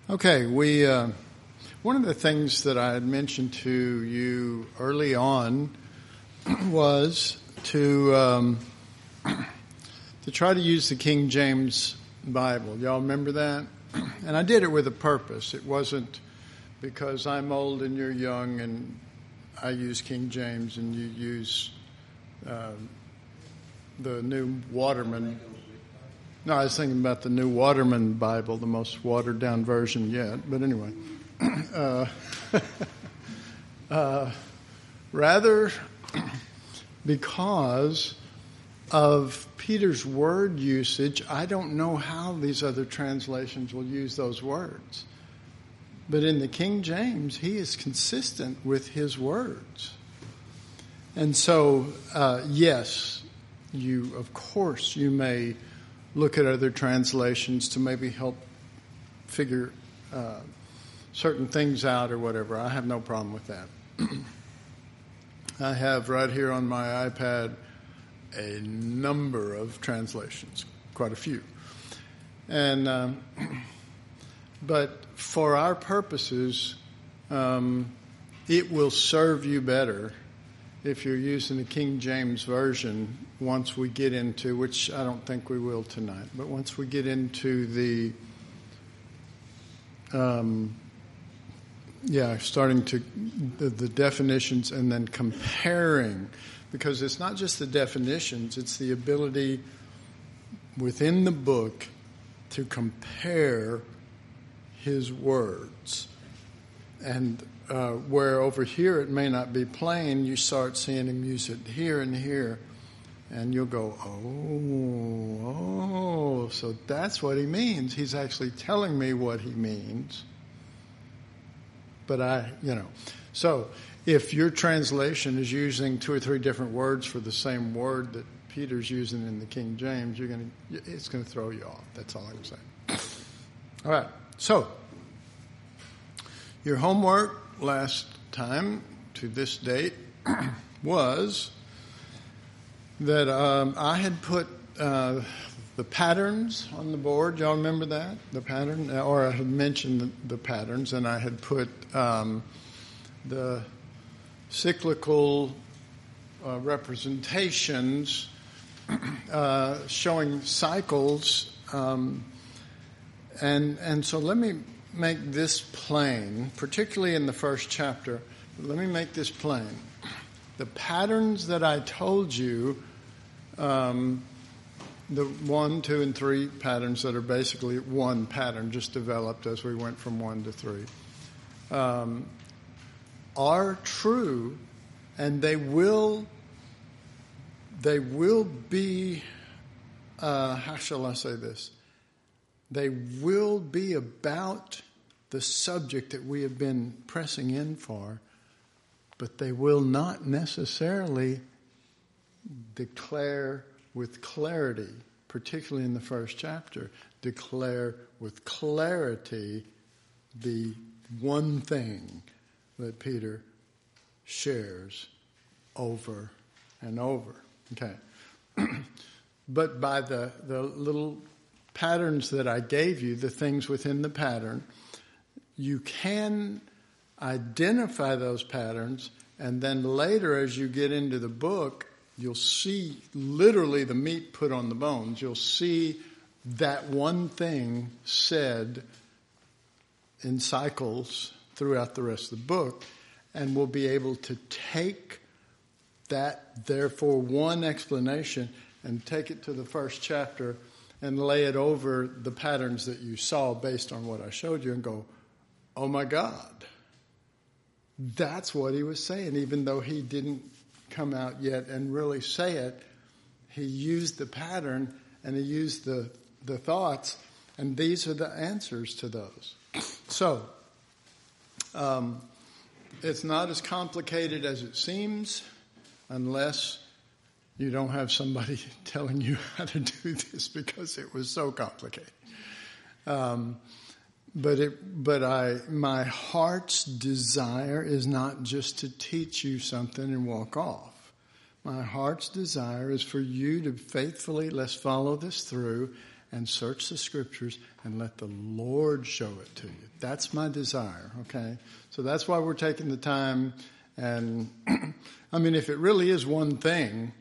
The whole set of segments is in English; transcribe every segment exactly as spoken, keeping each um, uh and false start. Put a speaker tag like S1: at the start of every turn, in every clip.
S1: Okay, we uh, one of the things that I had mentioned to you early on was to um, to try to use the King James Bible. Y'all remember that? And I did it with a purpose. It wasn't because I'm old and you're young and I use King James and you use uh, the New Waterman. No, I was thinking about the New Waterman Bible, the most watered-down version yet. But anyway, uh, uh, rather because of Peter's word usage, I don't know how these other translations will use those words. But in the King James, he is consistent with his words. And so, uh, yes, you, of course, you may look at other translations to maybe help figure uh, certain things out or whatever. I have no problem with that. I have right here on my iPad a number of translations, quite a few. And um, but for our purposes, um, it will serve you better if you're using the King James Version once we get into, which I don't think we will tonight, but once we get into the, um, yeah, starting to, the, the definitions and then comparing, because it's not just the definitions, it's the ability within the book to compare his words. And uh, where over here it may not be plain, you start seeing him use it here and here, and you'll go, oh, oh, so that's what he means. He's actually telling me what he means. But I, you know, so if your translation is using two or three different words for the same word that Peter's using in the King James, you're going to, it's going to throw you off. That's all I'm saying. All right. So your homework last time to this date was that um, I had put uh, the patterns on the board. Y'all remember that? The pattern? Or I had mentioned the, the patterns, and I had put um, the cyclical uh, representations uh, showing cycles. Um, and and so let me make this plain, particularly in the first chapter. Let me make this plain. The patterns that I told you, um, the one, two, and three patterns that are basically one pattern, just developed as we went from one to three, um, are true, and they will, they will be, uh, how shall I say this? They will be about the subject that we have been pressing in for, but they will not necessarily declare with clarity, particularly in the first chapter, declare with clarity the one thing that Peter shares over and over. Okay. But by the, the little patterns that I gave you, the things within the pattern, you can identify those patterns, and then later as you get into the book, you'll see literally the meat put on the bones. You'll see that one thing said in cycles throughout the rest of the book, and we'll be able to take that, therefore, one explanation and take it to the first chapter and lay it over the patterns that you saw based on what I showed you and go, oh my God, that's what he was saying. Even though he didn't come out yet and really say it, he used the pattern and he used the, the thoughts, and these are the answers to those. So, um, it's not as complicated as it seems unless you don't have somebody telling you how to do this because it was so complicated. Um, but it, but I, my heart's desire is not just to teach you something and walk off. My heart's desire is for you to faithfully, let's follow this through, and search the scriptures and let the Lord show it to you. That's my desire, okay? So that's why we're taking the time. And I mean, if it really is one thing,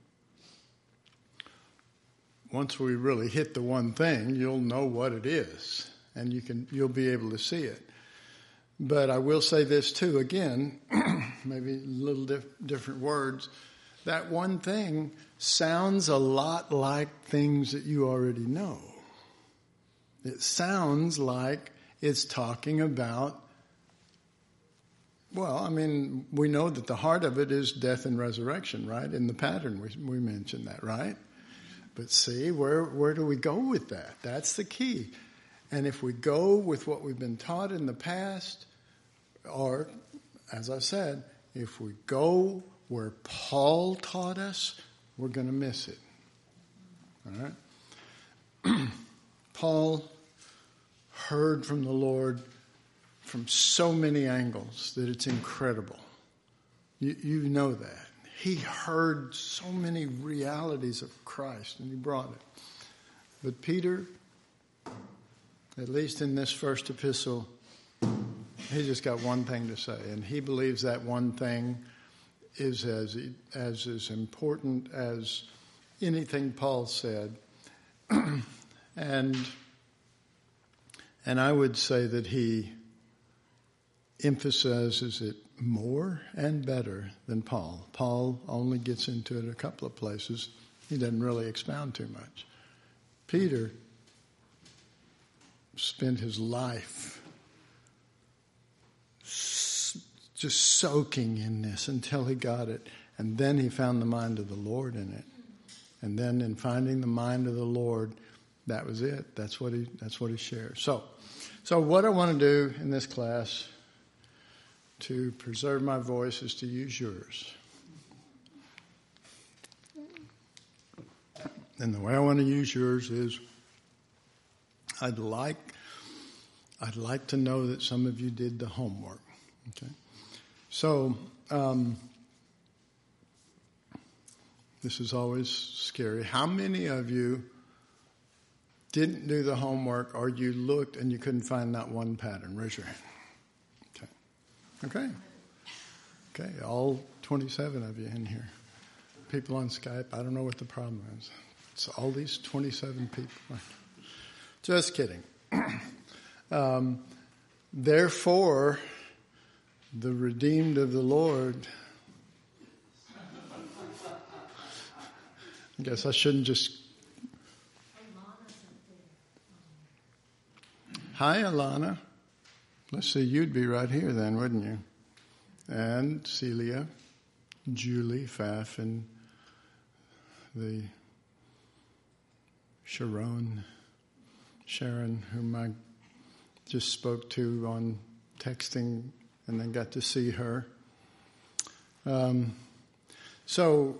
S1: once we really hit the one thing, you'll know what it is, and you can you'll be able to see it. But I will say this too, again, maybe a little dif- different words. That one thing sounds a lot like things that you already know. It sounds like it's talking about, well, I mean, we know that the heart of it is death and resurrection, right? In the pattern, we, we mentioned that, right? But see, where where do we go with that? That's the key. And if we go with what we've been taught in the past, or, as I said, if we go where Paul taught us, we're going to miss it. All right? Paul heard from the Lord from so many angles that it's incredible. You, you know that. He heard so many realities of Christ, and he brought it. But Peter, at least in this first epistle, he just got one thing to say, and he believes that one thing is as as as important as anything Paul said. and and I would say that he emphasizes it more and better than Paul. Paul only gets into it a couple of places. He doesn't really expound too much. Peter spent his life just soaking in this until he got it. And then he found the mind of the Lord in it. And then in finding the mind of the Lord, that was it. That's what he that's what he shares. So so what I want to do in this class to preserve my voice is to use yours. And the way I want to use yours is I'd like I'd like to know that some of you did the homework. Okay. So, um, this is always scary. How many of you didn't do the homework, or you looked and you couldn't find that one pattern? Raise your hand. Okay. Okay. Okay. All twenty-seven of you in here. People on Skype, I don't know what the problem is. It's all these twenty-seven people. Just kidding. um, therefore, the redeemed of the Lord. I guess I shouldn't just. Hi, Alana. Let's see, you'd be right here then, wouldn't you? And Celia, Julie, Pfaff, and the Sharon, Sharon, whom I just spoke to on texting and then got to see her. Um, so,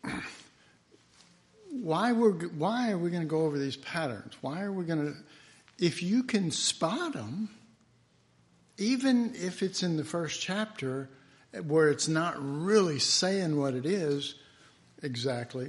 S1: why we're why are we going to go over these patterns? Why are we going to? If you can spot them, even if it's in the first chapter, where it's not really saying what it is exactly,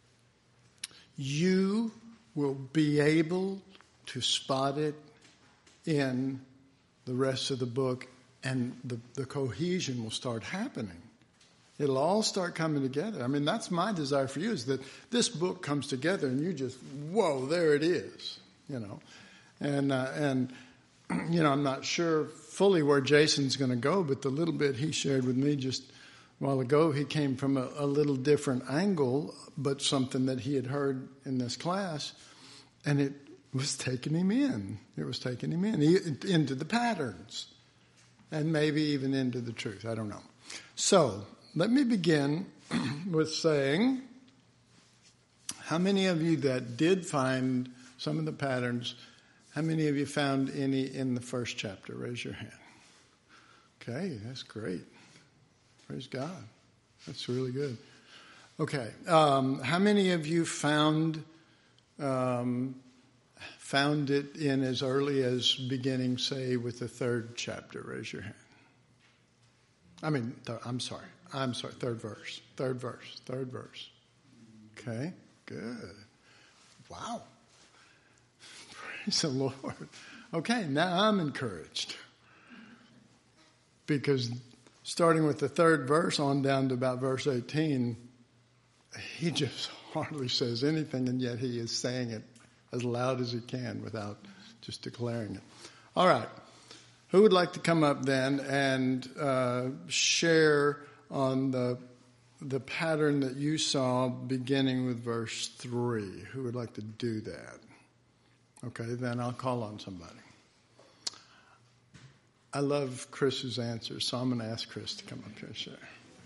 S1: you will be able to spot it in the rest of the book. And the, the cohesion will start happening. It'll all start coming together. I mean, that's my desire for you, is that this book comes together and you just, whoa, there it is, you know. And, uh, and you know, I'm not sure fully where Jason's going to go, but the little bit he shared with me just a while ago, he came from a, a little different angle, but something that he had heard in this class, and it was taking him in. It was taking him in, he, into the patterns. And maybe even into the truth. I don't know. So, let me begin with saying, how many of you that did find some of the patterns, how many of you found any in the first chapter? Raise your hand. Okay, that's great. Praise God. That's really good. Okay, um, how many of you found um, found it in as early as beginning, say, with the third chapter? Raise your hand. I mean, th- I'm sorry. I'm sorry. Third verse. Third verse. Third verse. Okay. Good. Wow. Praise the Lord. Okay, now I'm encouraged. Because starting with the third verse on down to about verse eighteen, he just hardly says anything, and yet he is saying it as loud as he can without just declaring it. All right. Who would like to come up then and uh, share on the the pattern that you saw beginning with verse three? Who would like to do that? Okay, then I'll call on somebody. I love Chris's answer, so I'm going to ask Chris to come up here and share.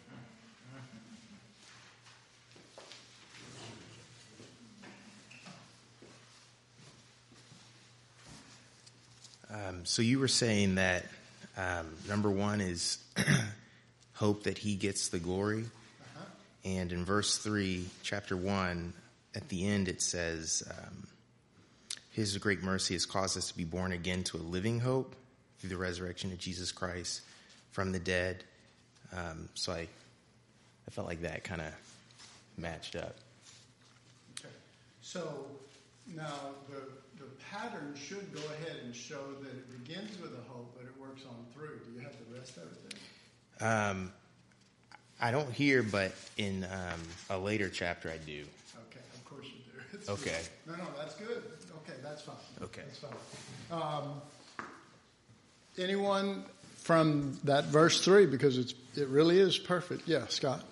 S2: Um, so you were saying that um, number one is hope that he gets the glory. Uh-huh. And in verse three, chapter one, at the end it says, um, his great mercy has caused us to be born again to a living hope through the resurrection of Jesus Christ from the dead. Um, so I, I felt like that kind of matched up.
S1: Okay. So now the the pattern should go ahead and show that it begins with a hope, but it works on through. Do you have the rest of it there?
S2: Um, I don't hear, but in um, a later chapter I do.
S1: Okay, of course you do. It's
S2: okay.
S1: Good. No, no, that's good. Okay, that's fine.
S2: Okay.
S1: That's fine. Um, anyone from that verse three, because it's it really is perfect. Yeah, Scott.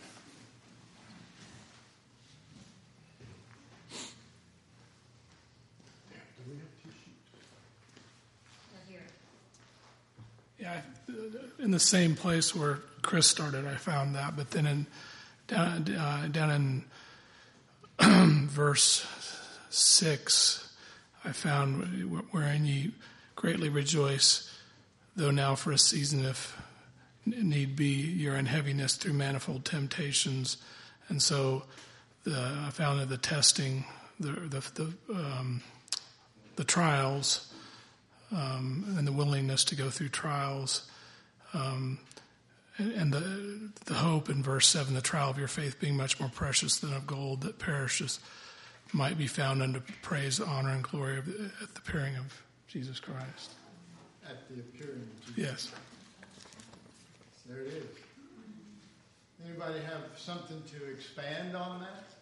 S3: Yeah, in the same place where Chris started, I found that. But then in down, uh, down in verse six, I found wherein ye greatly rejoice, though now for a season, if need be, you're in heaviness through manifold temptations. And so the, I found that the testing, the the the, um, the trials, Um, and the willingness to go through trials, um, and, and the the hope in verse seven, the trial of your faith being much more precious than of gold that perishes, might be found unto praise, honor, and glory of the, at the appearing of Jesus Christ.
S1: At the appearing of Jesus.
S3: Yes.
S1: There it is. Anybody have something to expand on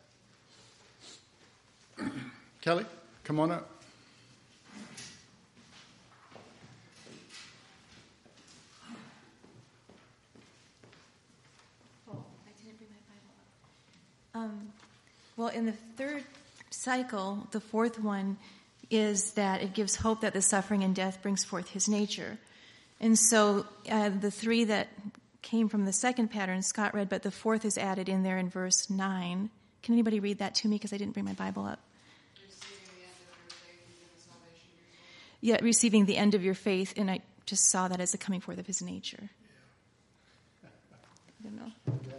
S1: that? Kelly, come on up.
S4: Um, well, in the third cycle, the fourth one is that it gives hope that the suffering and death brings forth his nature. And so uh, the three that came from the second pattern, Scott read, but the fourth is added in there in verse nine. Can anybody read that to me? Because I didn't bring my Bible up. Yeah, receiving the end of your faith, and I just saw that as the coming forth of his nature. I don't know.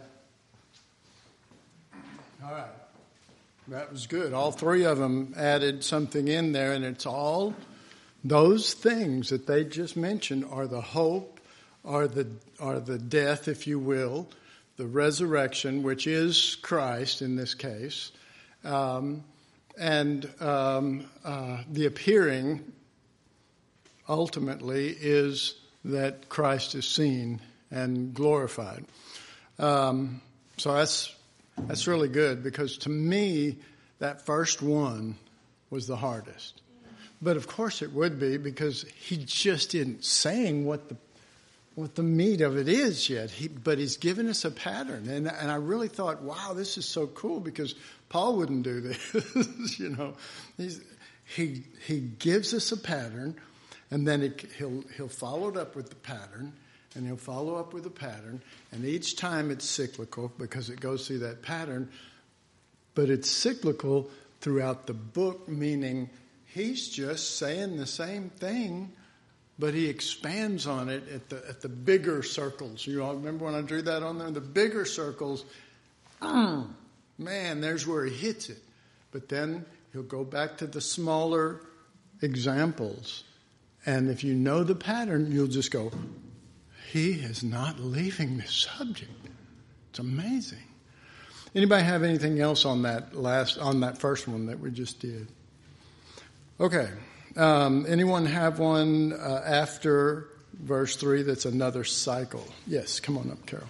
S1: All right. That was good. All three of them added something in there, and it's all those things that they just mentioned are the hope, are the are the death, if you will, the resurrection, which is Christ in this case, um, and um, uh, the appearing, ultimately, is that Christ is seen and glorified. Um, so that's That's really good, because to me, that first one was the hardest. But of course it would be, because he just isn't saying what the what the meat of it is yet. He, but he's given us a pattern. And, and I really thought, wow, this is so cool, because Paul wouldn't do this. you know, he's, he he gives us a pattern, and then it, he'll he'll follow it up with the pattern. And he'll follow up with a pattern. And each time it's cyclical, because it goes through that pattern. But it's cyclical throughout the book, meaning he's just saying the same thing, but he expands on it at the at the bigger circles. You all remember when I drew that on there? The bigger circles, mm, man, there's where he hits it. But then he'll go back to the smaller examples. And if you know the pattern, you'll just go, he is not leaving this subject. It's amazing. Anybody have anything else on that last, on that first one that we just did? Okay. Um, anyone have one uh, after verse three that's another cycle? Yes, come on up, Carol.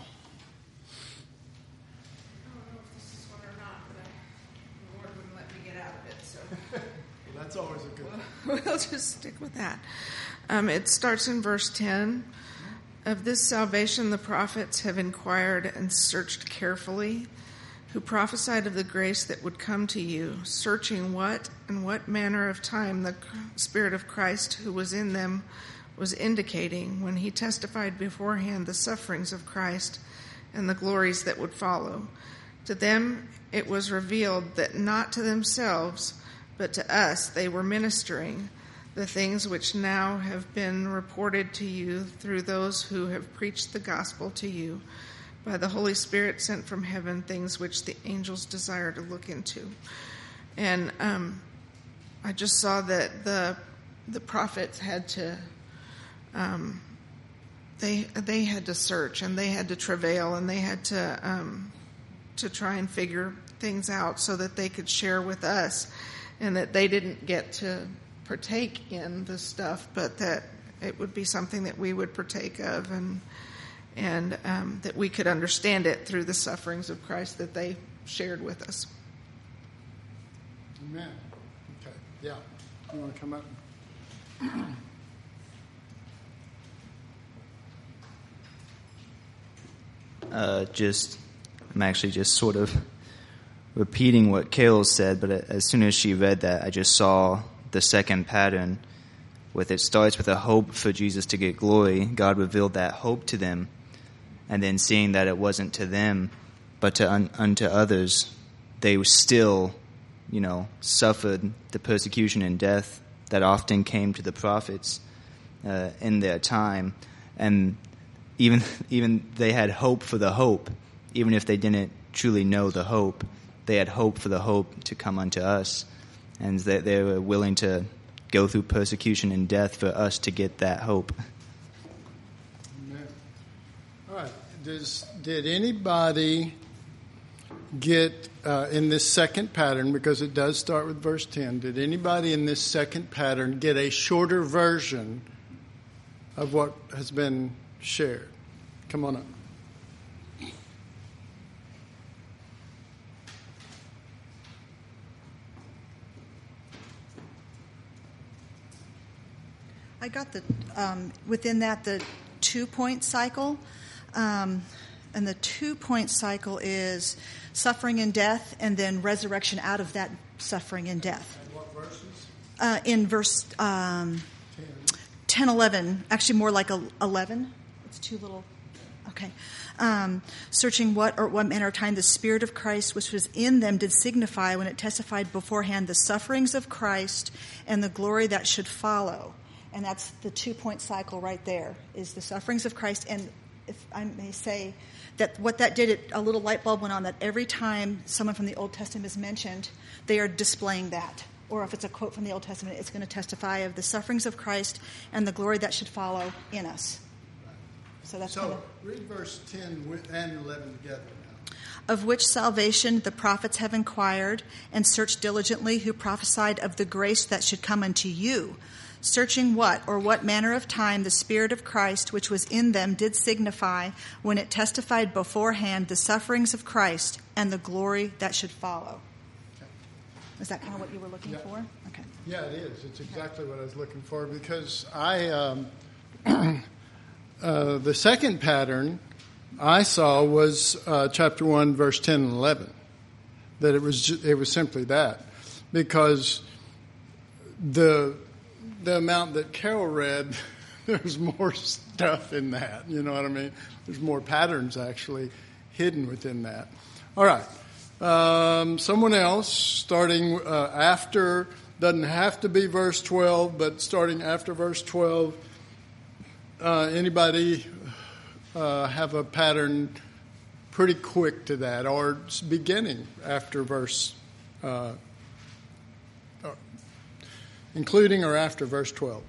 S5: I don't know if this is one or not, but I, the Lord wouldn't let me get out of it, so.
S1: Well, that's always a good one.
S5: We'll, we'll just stick with that. Um, it starts in verse ten. Of this salvation the prophets have inquired and searched carefully, who prophesied of the grace that would come to you, searching what and what manner of time the Spirit of Christ who was in them was indicating when he testified beforehand the sufferings of Christ and the glories that would follow. To them it was revealed that not to themselves, but to us they were ministering the things which now have been reported to you through those who have preached the gospel to you by the Holy Spirit sent from heaven, things which the angels desire to look into. And um, I just saw that the the prophets had to um, they they had to search and they had to travail and they had to um, to try and figure things out so that they could share with us, and that they didn't get to partake in the stuff, but that it would be something that we would partake of, and and um, that we could understand it through the sufferings of Christ that they shared with us.
S1: Amen. Okay. Yeah. You want to come up?
S6: Uh, just, I'm actually just sort of repeating what Carol said, but as soon as she read that, I just saw the second pattern with it starts with a hope for Jesus to get glory. God revealed that hope to them, and then seeing that it wasn't to them, but to un, unto others, they still, you know, suffered the persecution and death that often came to the prophets uh, in their time, and even even they had hope for the hope, even if they didn't truly know the hope. They had hope for the hope to come unto us, and they, they were willing to go through persecution and death for us to get that hope.
S1: Amen. All right. Does, did anybody get, uh, in this second pattern, because it does start with verse ten, did anybody in this second pattern get a shorter version of what has been shared? Come on up.
S7: I got the, um, within that, the two-point cycle. Um, and the two-point cycle is suffering and death, and then resurrection out of that suffering and death.
S1: And what verses?
S7: Uh, in verse um, ten, eleven, actually more like eleven. It's two little, okay. Um, searching what or what manner of time the Spirit of Christ which was in them did signify when it testified beforehand the sufferings of Christ and the glory that should follow. And that's the two-point cycle right there, is the sufferings of Christ. And if I may say that what that did, it, a little light bulb went on that every time someone from the Old Testament is mentioned, they are displaying that. Or if it's a quote from the Old Testament, it's going to testify of the sufferings of Christ and the glory that should follow in us. So that's
S1: So
S7: kind of,
S1: read verse ten and eleven together now.
S7: of which salvation the prophets have inquired and searched diligently, who prophesied of the grace that should come unto you, searching what or what manner of time the Spirit of Christ which was in them did signify when it testified beforehand the sufferings of Christ and the glory that should follow.
S1: Okay.
S7: Is that kind of what you were looking
S1: Yeah.
S7: for? Okay.
S1: Yeah, it is. It's exactly what I was looking for, because I um, uh, the second pattern I saw was uh, chapter one, verse ten and eleven. That it was ju- it was simply that, because the the amount that Carol read, there's more stuff in that. You know what I mean? There's more patterns actually hidden within that. All right. Um, someone else starting uh, after, doesn't have to be verse twelve, but starting after verse twelve. Uh, anybody uh, have a pattern pretty quick to that, or beginning after verse uh including or after verse twelve?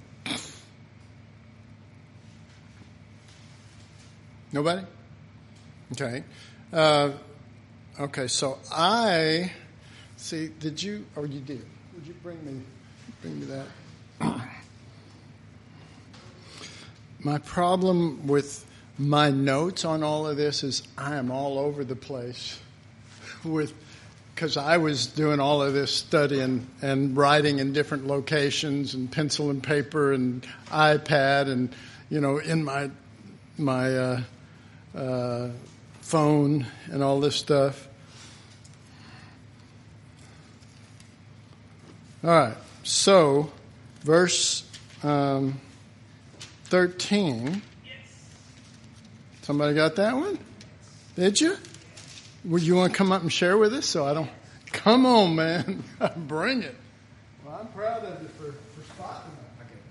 S1: Nobody? Okay. Uh, okay, so I, see, did you, or you did, would you bring me, bring me that? My problem with my notes on all of this is I am all over the place with, because I was doing all of this studying and writing in different locations and pencil and paper and iPad and, you know, in my my uh, uh, phone and all this stuff. All right, so verse um, thirteen. Somebody got that one? Did you? Would you want to come up and share with us? So I don't. Come on, man, bring it. Well, I'm proud of you for, for spotting that. Okay.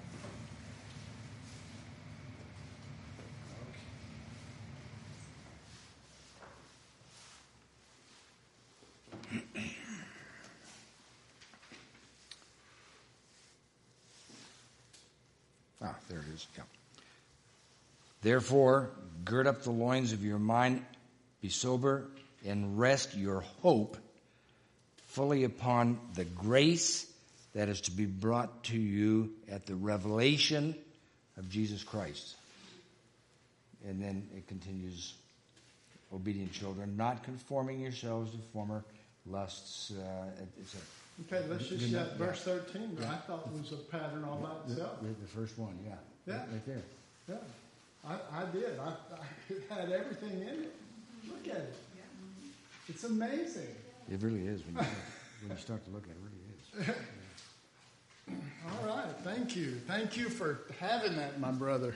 S8: Ah, there it is. Yeah. Therefore, gird up the loins of your mind, be sober, and rest your hope fully upon the grace that is to be brought to you at the revelation of Jesus Christ. And then it continues, obedient children, not conforming yourselves to former lusts. Uh, it's a,
S1: Okay, let's just get verse thirteen, but I thought it was a pattern all by itself.
S8: The, the first one, yeah.
S1: Yeah.
S8: Right, right there.
S1: Yeah, I, I did. I, I, it had everything in it. Look at it. It's amazing.
S8: It really is. When you, when you start to look at it, it really is. Yeah.
S1: All right, thank you. Thank you for having that, my brother.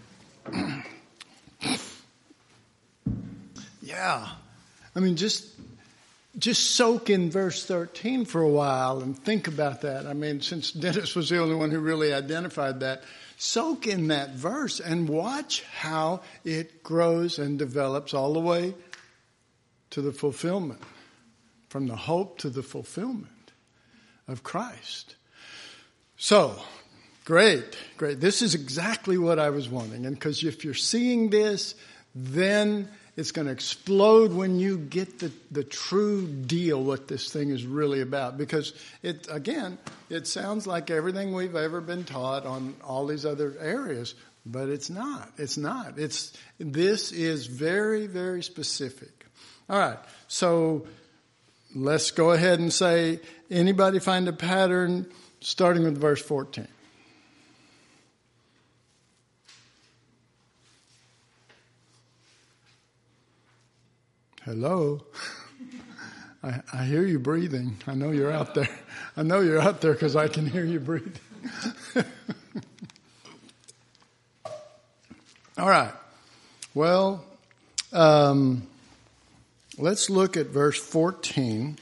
S1: Yeah. I mean, just... Just soak in verse thirteen for a while and think about that. I mean, since Dennis was the only one who really identified that, soak in that verse and watch how it grows and develops all the way to the fulfillment, from the hope to the fulfillment of Christ. So, great, great. This is exactly what I was wanting. And because if you're seeing this, then it's going to explode when you get the, the true deal, what this thing is really about. Because, it again, it sounds like everything we've ever been taught on all these other areas, but it's not. It's not. It's this is very, very specific. All right, so let's go ahead and say, anybody find a pattern starting with verse fourteen? Hello. I, I hear you breathing. I know you're out there. I know you're out there because I can hear you breathing. All right. Well, um, let's look at verse fourteen.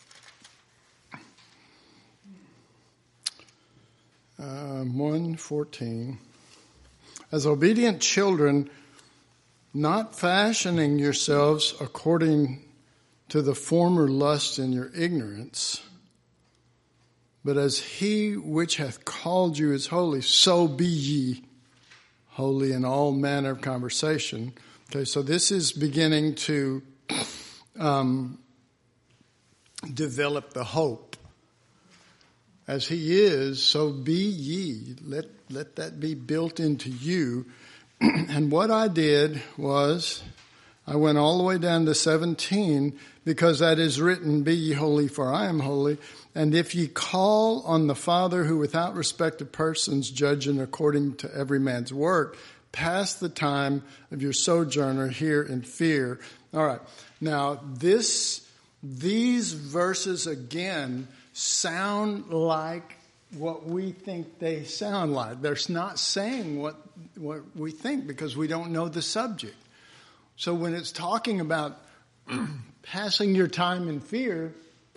S1: Uh, one fourteen. As obedient children, not fashioning yourselves according to the former lust in your ignorance, but as he which hath called you is holy, so be ye holy in all manner of conversation. Okay, so this is beginning to um, develop the hope. As he is, so be ye. Let, let that be built into you. And what I did was, I went all the way down to seventeen, because that is written, be ye holy, for I am holy. And if ye call on the Father, who without respect of persons judging according to every man's work, pass the time of your sojourner here in fear. All right. Now, this, these verses again sound like what we think they sound like. They're not saying what what we think because we don't know the subject. So when it's talking about passing your time in fear,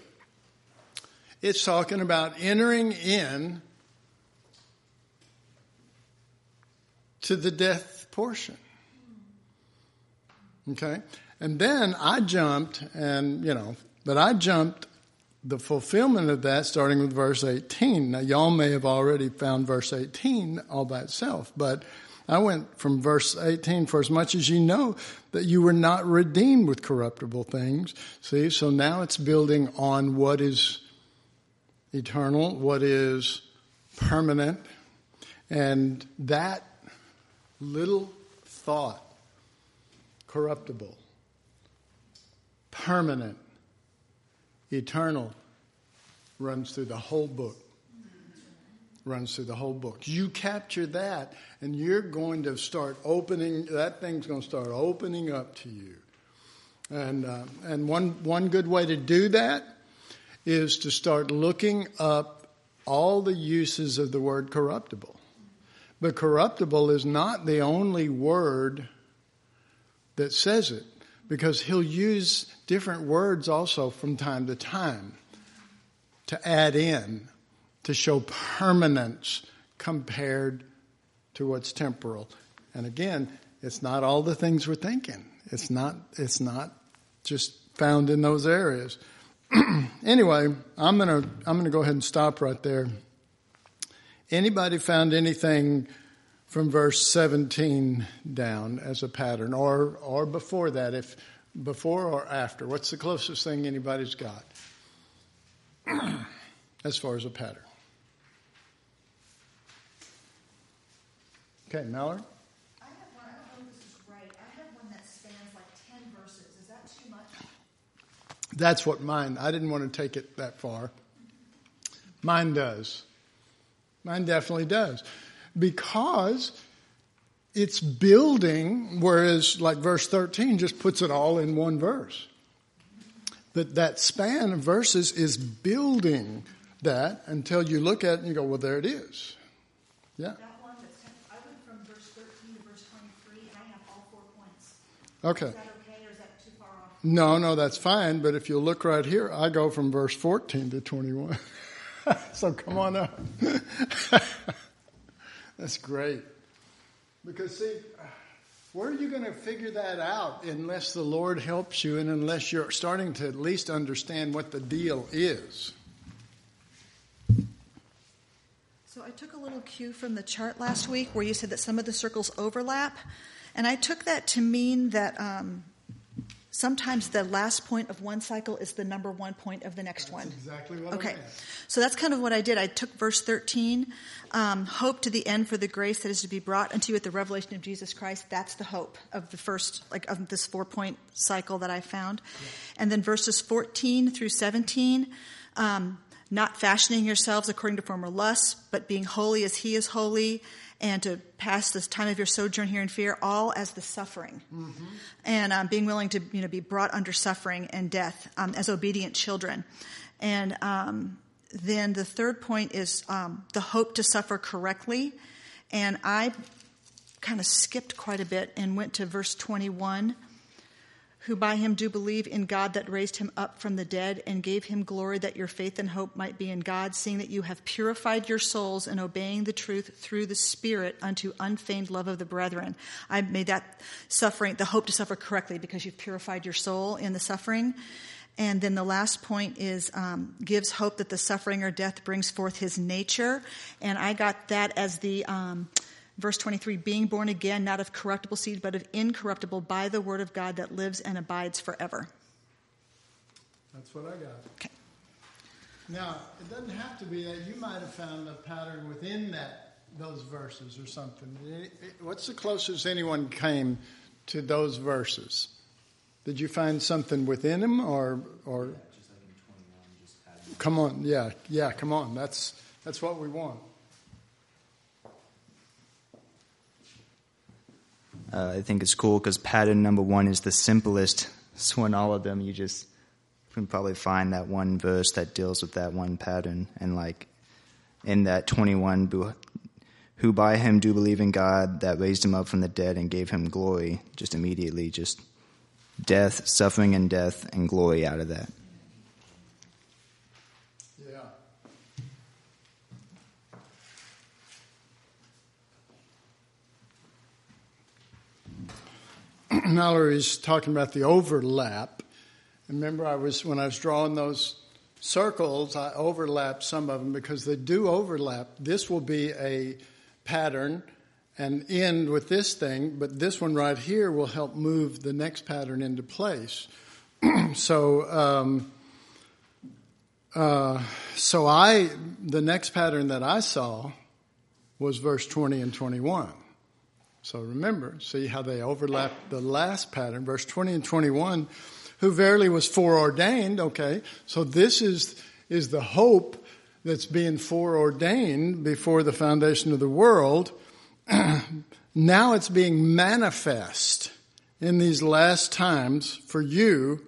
S1: it's talking about entering in to the death portion. Okay? And then I jumped and, you know, but I jumped the fulfillment of that starting with verse eighteen. Now, y'all may have already found verse eighteen all by itself, but I went from verse eighteen, for as much as ye know that you were not redeemed with corruptible things. See, so now it's building on what is eternal, what is permanent, and that little thought, corruptible, permanent, eternal, runs through the whole book. Runs through the whole book. You capture that, and you're going to start opening, that thing's going to start opening up to you. And uh, and one one good way to do that is to start looking up all the uses of the word corruptible. But corruptible is not the only word that says it, because he'll use different words also from time to time to add in, to show permanence compared to what's temporal. And again, it's not all the things we're thinking. It's not, it's not just found in those areas. Anyway, I'm going to, I'm going to go ahead and stop right there. Anybody found anything from verse seventeen down as a pattern, or, or before that, if before or after? What's the closest thing anybody's got as far as a pattern? Okay, Mallory?
S7: I have one, I don't know if this is right. I have one that spans like ten verses. Is that too much?
S1: That's what mine, I didn't want to take it that far. Mine does. Mine definitely does. Because it's building, whereas like verse thirteen just puts it all in one verse. But that span of verses is building that until you look at it and you go, well, there it is. Yeah. Okay.
S7: Is that okay, or is that too far off?
S1: No, no, that's fine. But if you look right here, I go from verse fourteen to twenty-one. So come on up. That's great. Because see, where are you going to figure that out unless the Lord helps you and unless you're starting to at least understand what the deal is?
S7: So I took a little cue from the chart last week where you said that some of the circles overlap. And I took that to mean that um, sometimes the last point of one cycle is the number one point of the next
S1: that's
S7: one.
S1: Exactly what
S7: okay.
S1: I meant.
S7: So that's kind of what I did. I took verse thirteen, um, hope to the end for the grace that is to be brought unto you at the revelation of Jesus Christ. That's the hope of the first, like of this four-point cycle that I found. Yeah. And then verses fourteen through seventeen, um, not fashioning yourselves according to former lusts, but being holy as he is holy, and to pass this time of your sojourn here in fear, all as the suffering. Mm-hmm. And um, being willing to, you know, be brought under suffering and death um, as obedient children. And um, then the third point is um, the hope to suffer correctly. And I kind of skipped quite a bit and went to verse twenty-one. Who by him do believe in God that raised him up from the dead and gave him glory, that your faith and hope might be in God, seeing that you have purified your souls in obeying the truth through the Spirit unto unfeigned love of the brethren. I made that suffering, the hope to suffer correctly, because you've purified your soul in the suffering. And then the last point is um, gives hope that the suffering or death brings forth his nature. And I got that as the... Um, Verse twenty-three, being born again, not of corruptible seed, but of incorruptible, by the word of God that lives and abides forever.
S1: That's what I got.
S7: Okay.
S1: Now, it doesn't have to be that. You might have found a pattern within that those verses or something. What's the closest anyone came to those verses? Did you find something within them, or or? Yeah, just like in twenty-one, just adding. Come on, yeah, yeah, come on. That's that's what we want.
S6: Uh, I think it's cool because pattern number one is the simplest. So in all of them, you just can probably find that one verse that deals with that one pattern. And like in that twenty-one, who by him do believe in God that raised him up from the dead and gave him glory, just immediately, just death, suffering and death and glory out of that.
S1: Mallory's talking about the overlap. Remember, I was when I was drawing those circles, I overlapped some of them because they do overlap. This will be a pattern and end with this thing, but this one right here will help move the next pattern into place. So um, uh, so I, the next pattern that I saw was verse twenty and twenty-one. So remember, see how they overlap the last pattern, verse twenty and twenty-one, who verily was foreordained. Okay, so this is, is the hope that's being foreordained before the foundation of the world. Now it's being manifest in these last times for you.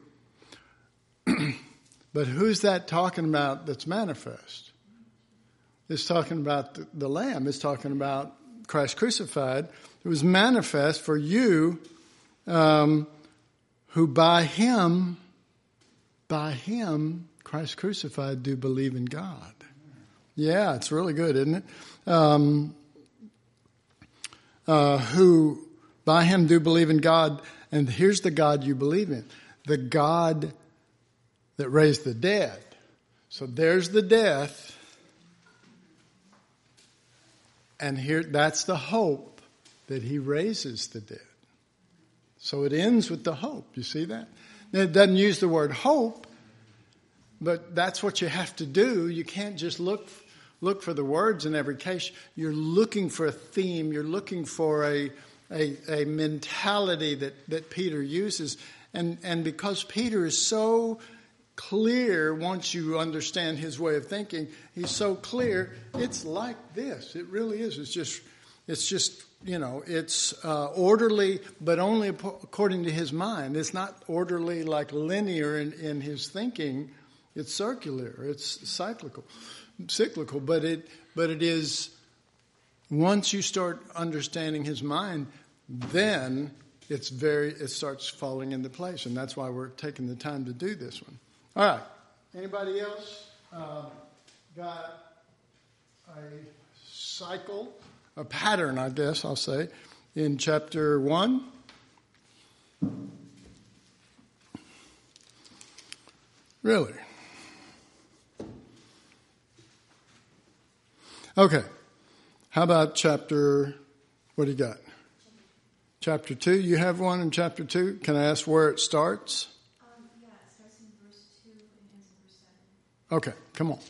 S1: But who's that talking about that's manifest? It's talking about the, the Lamb. It's talking about Christ crucified. It was manifest for you um, who by him, by him, Christ crucified, do believe in God. Yeah, it's really good, isn't it? Um, uh, who by him do believe in God. And here's the God you believe in. The God that raised the dead. So there's the death. And here, that's the hope that he raises the dead. So it ends with the hope. You see that? Now, it doesn't use the word hope, but that's what you have to do. You can't just look look for the words in every case. You're looking for a theme. You're looking for a a, a mentality that, that Peter uses. And, and because Peter is so clear, once you understand his way of thinking, he's so clear, it's like this. It really is. It's just, it's just, you know, it's uh, orderly, but only according to his mind. It's not orderly like linear in, in his thinking. It's circular. It's cyclical, cyclical. But it, but it is. Once you start understanding his mind, then it's very. It starts falling into place, and that's why we're taking the time to do this one. All right. Anybody else uh, got a cycle, a pattern, I guess I'll say, in chapter one? Really? Okay. How about chapter, what do you got? Chapter two, you have one in chapter two? Can I ask where it starts?
S4: Um, yeah, it starts in verse two and ends in verse seven.
S1: Okay, come on.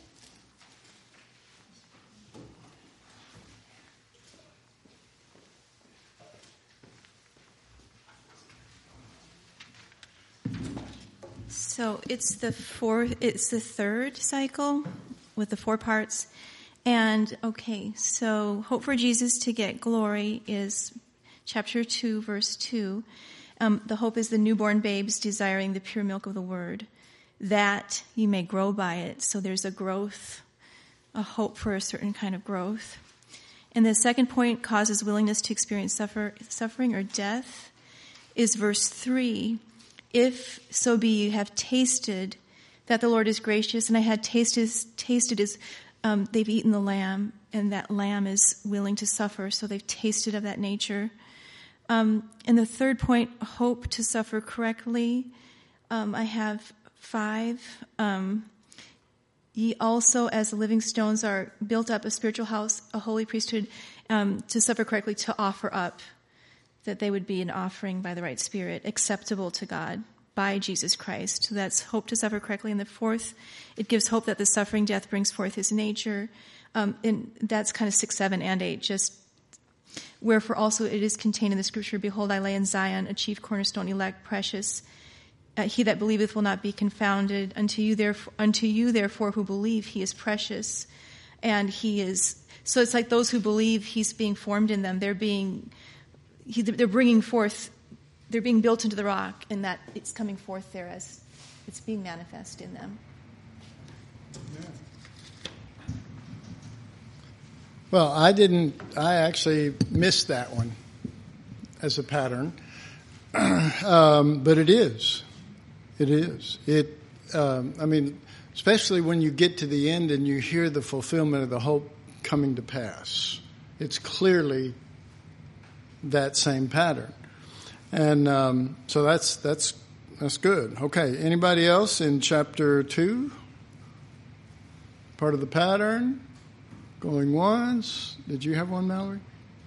S4: So it's the fourth, it's the third cycle with the four parts. And okay, so hope for Jesus to get glory is chapter two, verse two. Um, the hope is the newborn babes desiring the pure milk of the word, that you may grow by it. So there's a growth, a hope for a certain kind of growth. And the second point, causes willingness to experience suffer, suffering or death, is verse three. If so be you have tasted that the Lord is gracious, and I had tasted, tasted is um, they've eaten the lamb, and that lamb is willing to suffer, so they've tasted of that nature. Um, and the third point, hope to suffer correctly. Um, I have five. Um, Ye also, as the living stones, are built up a spiritual house, a holy priesthood, um, to suffer correctly, to offer up, that they would be an offering by the right Spirit, acceptable to God by Jesus Christ. So that's hope to suffer correctly. And the fourth, it gives hope that the suffering death brings forth his nature. Um, and that's kind of six, seven, and eight. Just wherefore also it is contained in the scripture, behold, I lay in Zion a chief cornerstone, elect, precious. Uh, he that believeth will not be confounded. Unto you, therefore, unto you, therefore, who believe, he is precious, and he is. So it's like those who believe, he's being formed in them. They're being, he, they're bringing forth. They're being built into the rock, and that it's coming forth there as it's being manifest in them.
S1: Yeah. Well, I didn't. I actually missed that one as a pattern, um, but it is. It is. It. Um, I mean, especially when you get to the end and you hear the fulfillment of the hope coming to pass. It's clearly that same pattern, and um, so that's that's that's good. Okay. Anybody else in chapter two? Part of the pattern. Going once. Did you have one, Mallory?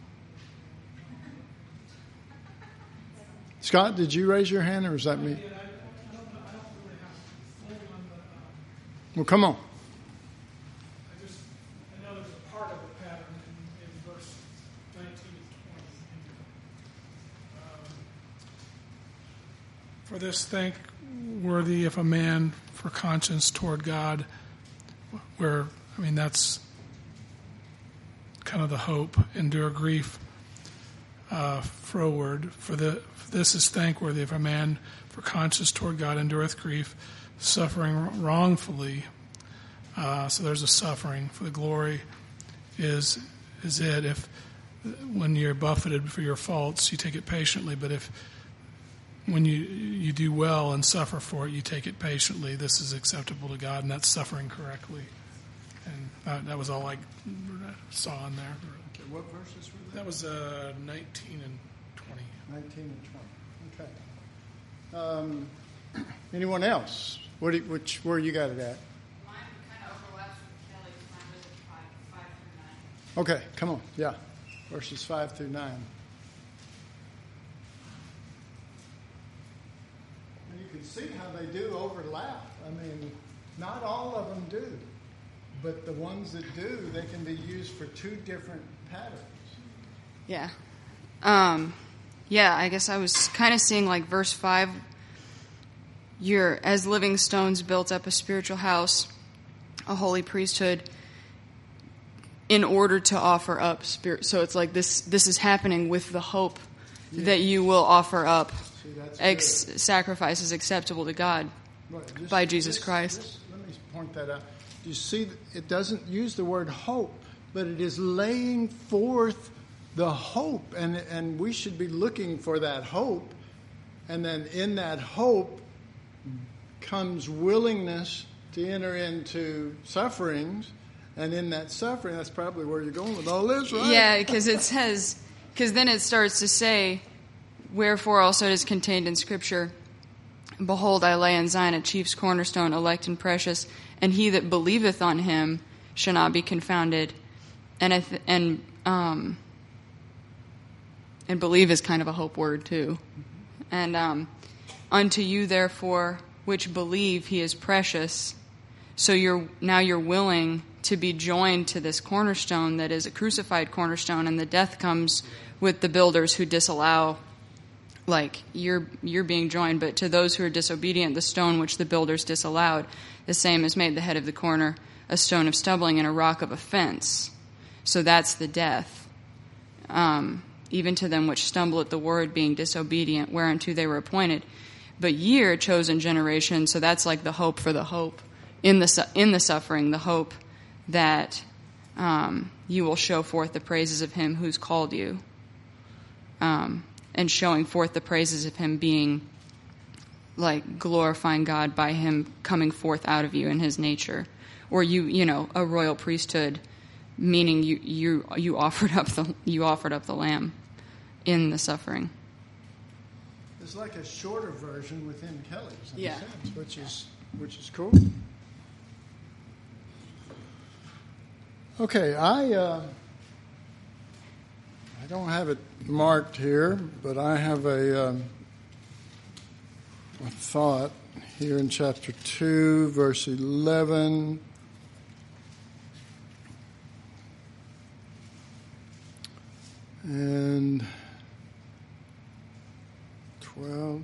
S1: Scott, did you raise your hand, or was that me? Well, come on.
S3: I just, I know there's a part of the pattern in, in verse nineteen and twenty. Um, for this thank worthy if a man for conscience toward God, where, I mean, that's kind of the hope, endure grief, uh, froward. For the for this is thankworthy if a man for conscience toward God endureth grief, suffering wrongfully. Uh, so there's a suffering. For the glory is is it if when you're buffeted for your faults, you take it patiently. But if when you you do well and suffer for it, you take it patiently. This is acceptable to God, and that's suffering correctly. And that, that was all I saw in there.
S1: Okay, what verses were
S3: That was uh, nineteen and twenty.
S1: nineteen and twenty. Okay. Um, anyone else? What do you, which where you got it at?
S9: Mine kind of overlaps with Kelly's. Mine was at five, five through nine.
S1: Okay, come on. Yeah, verses five through nine. And you can see how they do overlap. I mean, not all of them do, but the ones that do, they can be used for two different patterns.
S9: Yeah. Um, yeah, I guess I was kind of seeing like verse five. You're, as living stones, built up a spiritual house, a holy priesthood, in order to offer up spirit. So it's like this this is happening with the hope yeah. that you will offer up
S1: See, that's
S9: ex- sacrifices acceptable to God
S1: right, just,
S9: by Jesus
S1: just,
S9: Christ.
S1: Just, let me point that out. You see, it doesn't use the word hope, but it is laying forth the hope, and and we should be looking for that hope, and then in that hope comes willingness to enter into sufferings, and in that suffering, that's probably where you're going with all this, right?
S9: Yeah, because it says, because then it starts to say, wherefore also it is contained in Scripture, behold, I lay in Zion a chief's cornerstone, elect and precious, and he that believeth on him shall not be confounded. And I th- and um and believe is kind of a hope word too. And um, unto you therefore which believe he is precious. So you're now you're willing to be joined to this cornerstone that is a crucified cornerstone, and the death comes with the builders who disallow. Like you're you're being joined, but to those who are disobedient, the stone which the builders disallowed, the same is made the head of the corner, a stone of stumbling and a rock of offense. So that's the death. Um, even to them which stumble at the word, being disobedient, whereunto they were appointed. But ye are a chosen generation, so that's like the hope for the hope in the su- in the suffering, the hope that um, you will show forth the praises of him who's called you. Um, and showing forth the praises of him being like glorifying God by him coming forth out of you in his nature. Or you, you know, a royal priesthood, meaning you, you, you offered up the, you offered up the lamb in the suffering.
S1: It's like a shorter version within Kelly's, in
S9: Yeah.
S1: a sense, which is, which is cool. Okay, I, uh, I don't have it marked here, but I have a, um, a thought here in chapter two, verse eleven. And twelve.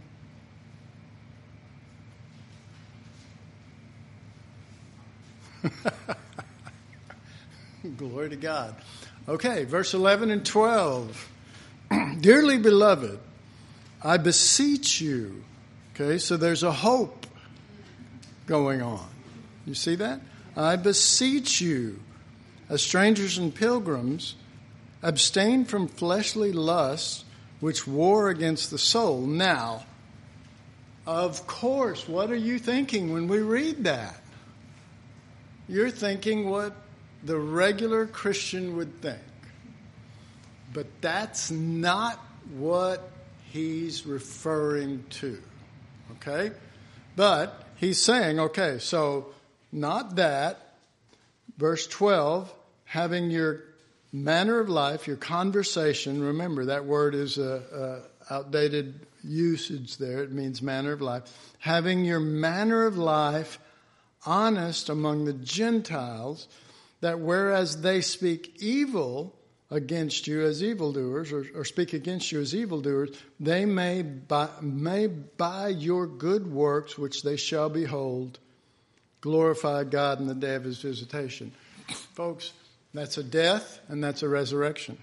S1: Glory to God. Okay, verse eleven and twelve. Dearly beloved, I beseech you. Okay, so there's a hope going on. You see that? I beseech you, as strangers and pilgrims, abstain from fleshly lusts which war against the soul. Now, of course, what are you thinking when we read that? You're thinking what the regular Christian would think. But that's not what he's referring to. Okay? But he's saying, okay, so not that. Verse twelve, having your manner of life, your conversation, remember that word is a, a outdated usage there. It means manner of life. Having your manner of life honest among the Gentiles, that whereas they speak evil against you as evildoers, or, or speak against you as evildoers, they may by, may by your good works, which they shall behold, glorify God in the day of his visitation. Folks, that's a death and that's a resurrection.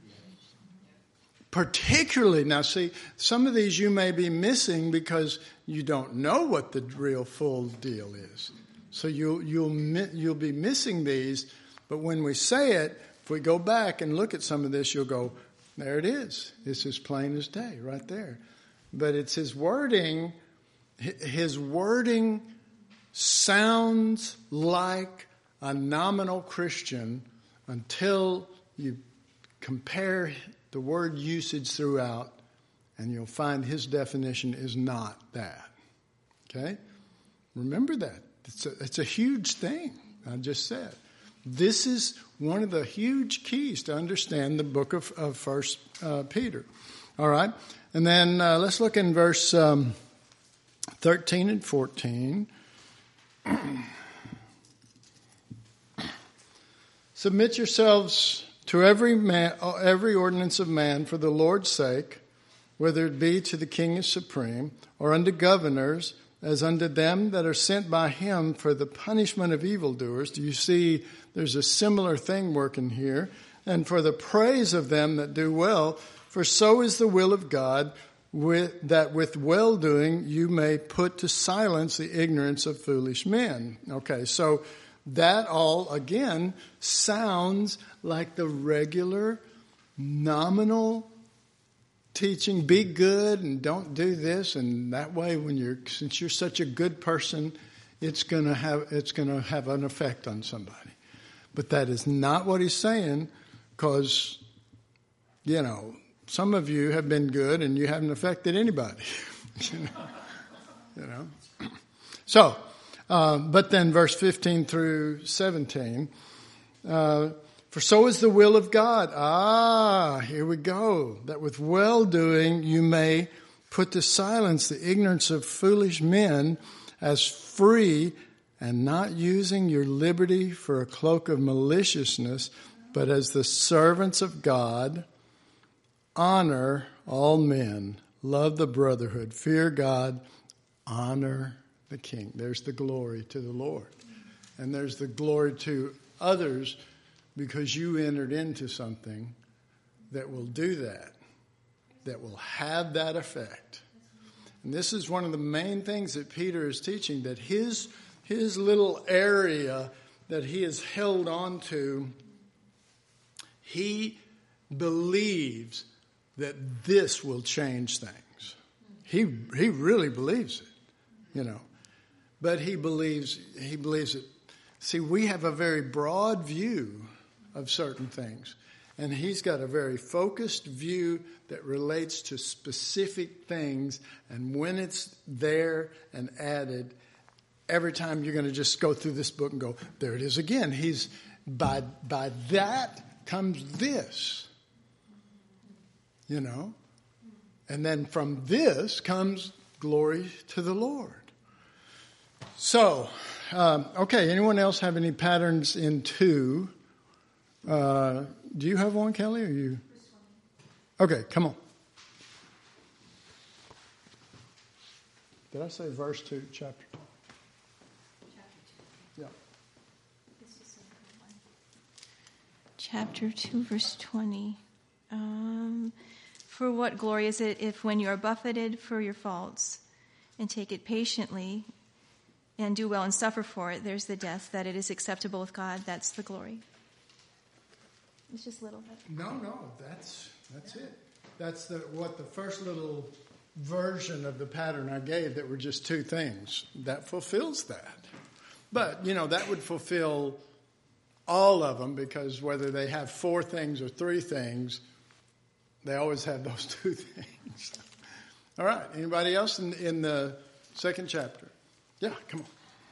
S1: Particularly, now see, some of these you may be missing because you don't know what the real full deal is. So you'll, you'll, you'll be missing these, but when we say it, if we go back and look at some of this, you'll go, there it is. It's as plain as day right there. But it's his wording, his wording sounds like a nominal Christian until you compare the word usage throughout, and you'll find his definition is not that. Okay? Remember that. It's a, it's a huge thing, I just said. This is one of the huge keys to understand the book of, of First uh, Peter. All right? And then uh, let's look in verse um, thirteen and fourteen. Submit yourselves to every man, every ordinance of man for the Lord's sake, whether it be to the king as supreme, or unto governors, as unto them that are sent by him for the punishment of evildoers. Do you see there's a similar thing working here? And for the praise of them that do well, for so is the will of God, with, that with well-doing you may put to silence the ignorance of foolish men. Okay, so that all, again, sounds like the regular, nominal teaching. Be good and don't do this, and that way, when you're since you're such a good person, it's gonna have it's gonna have an effect on somebody. But that is not what he's saying, because you know some of you have been good and you haven't affected anybody. you know, you know. So. Uh, but then verse fifteen through seventeen, uh, for so is the will of God. Ah, here we go. That with well-doing you may put to silence the ignorance of foolish men, as free and not using your liberty for a cloak of maliciousness, but as the servants of God, honor all men, love the brotherhood, fear God, honor the king. There's the glory to the Lord. And there's the glory to others, because you entered into something that will do that, that will have that effect. And this is one of the main things that Peter is teaching, that his, his little area that he has held on to, he believes that this will change things. He, he really believes it, you know. But he believes he believes it. See, we have a very broad view of certain things. And he's got a very focused view that relates to specific things. And when it's there and added, every time you're going to just go through this book and go, there it is again. He's by by that comes this. You know? And then from this comes glory to the Lord. So, um, okay, anyone else have any patterns in two? Uh, do you have one, Kelly, or you? Okay, come on. Did I say verse two, chapter two? Chapter two. Yeah.
S4: Chapter two, verse twenty. Um, for what glory is it if when you are buffeted for your faults and take it patiently and do well and suffer for it, there's the death, that it is acceptable with God. That's the glory. It's just a little bit.
S1: No, no, that's that's it. That's the what the first little version of the pattern I gave that were just two things. That fulfills that. But, you know, that would fulfill all of them, because whether they have four things or three things, they always have those two things. All right. Anybody else in, in the second chapter? Yeah, come